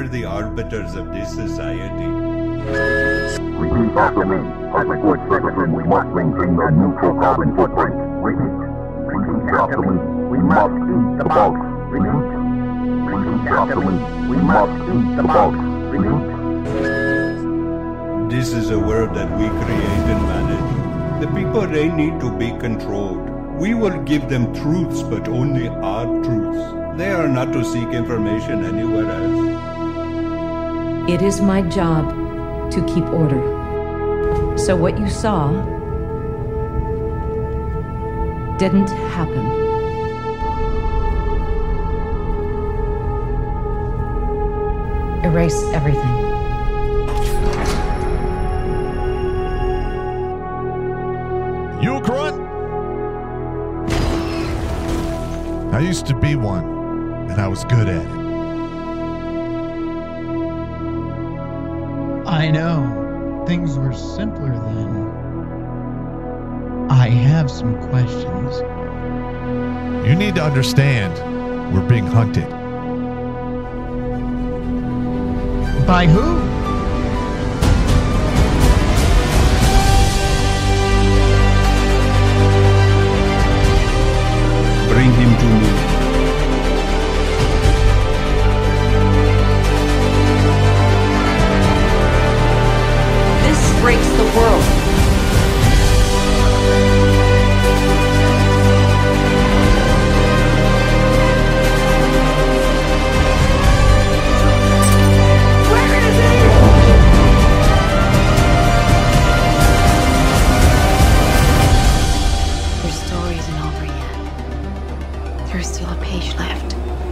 the arbiters of this society. Repeat after me. As a good citizen, we must maintain a neutral carbon footprint. Repeat. Repeat after me. We must eat the bugs. Repeat. Repeat after me. We must eat the bugs. Repeat. This is a world that we create and manage. The people, they need to be controlled. We will give them truths, but only our truths. They are not to seek information anywhere else. It is my job to keep order. So what you saw didn't happen. Erase everything. You a grunt? I used to be one, and I was good at it. I know. Things were simpler then. I have some questions. You need to understand, we're being hunted. By who? Bring him to me. This breaks the world. Your story isn't over yet. There's still a page left.